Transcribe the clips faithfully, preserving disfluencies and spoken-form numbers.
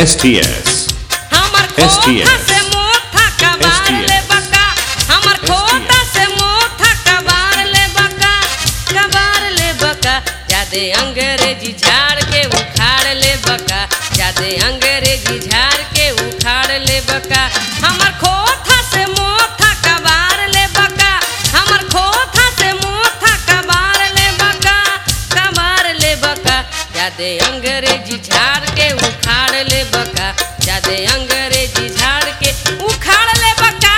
S T S हमर खोथा से मोथा कबार ले बका हमर खोथा से मोथा कबार ले बका कबार ले बका जादे अंग्रेजी झाड़ के उखाड़ ले बका जादे अंग्रेजी झाड़ के उखाड़ ले बका हमर खोथा से मोथा कबार ले बका हमर खोथा से मोथा कबार ले बका कबार ले बका जादे अंग्रेजी झाड़ के उखाड़ ले बका जादे अंग्रेजी झाड़ के उखाड़ ले बका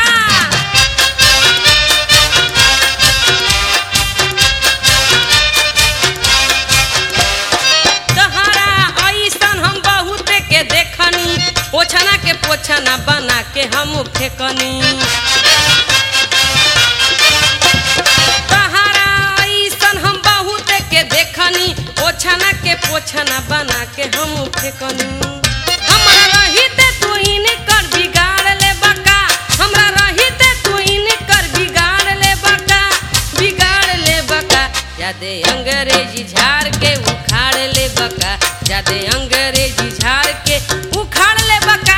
तहरा ऐसन हम बहुत के देखनी ओछना के पोछना बना के हम फेंकनी तहरा ऐसन हम बहुत के देखनी ओछना के पोछना बना के हम फेंकनी हमरा रहिते तू इनकर बिगाड़ ले बका हमरा रहिते तू इनकर बिगाड़ ले बका बिगाड़ ले बका जादे अंग्रेजी झाड़ के उखाड़ ले बका जादे अंग्रेजी झाड़ के उखाड़ ले बका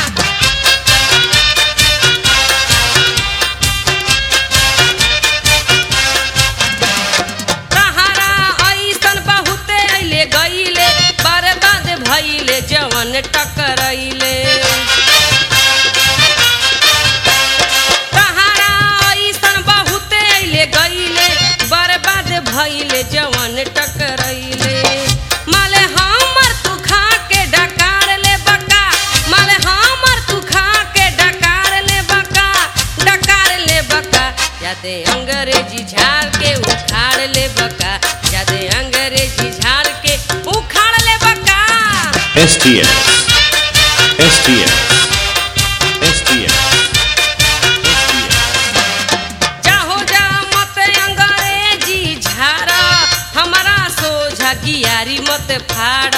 तहरा ऐसन बहुते अइले गइले बर्बाद भइले जवन टकरइले तहरा ऐसन बहुते अइले गइले बर्बाद भइले जवन टकरइले माले हमर तू खा के डकार ले बका माले हमर तू खा के डकार ले बका डकार ले बका जादे अंग्रेजी झाड़ के उखाड़ ले बका जादे अंग्रेजी झाड़ के उखाड़ ले बका S T S S T S S T S जाहो जा मत अंग्रेजी झाड़ हमारा सोझा गियारी मत फाड़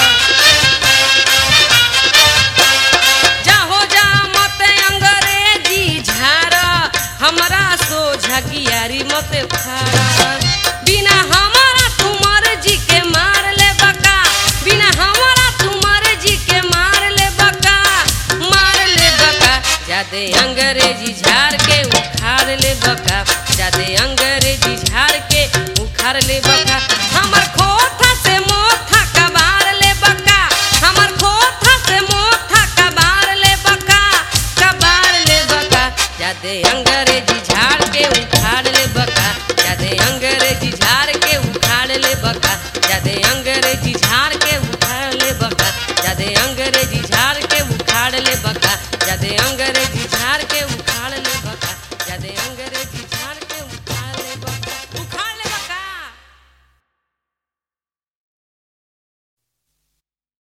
जाहो जा मत अंग्रेजी झाड़ हमारा सोझा गियारी मत फाड़ बिना हमारा तुमर जी के मार ले बका बिना हमारा तुमर जी के मार ले बका मार ले बका जादे अंग्रेजी झाड़ के उखाड़ ले बका जादे अंग्रेजी झाड़ के उखाड़ ले बका हमर खोथा से मोथा कबार ले बका हमर खोथा से मोथा कबार ले बका कबार ले बका जादे अंग्रेजी झाड़ के उखाड़ ले बका जादे अंग्रेजी झाड़ के उखाड़ ले बका जादे अंग्रेजी झाड़ के उखाड़ ले बका जादे अंग्रेजी झाड़ के उखाड़ ले बका जादे अंग्रेजी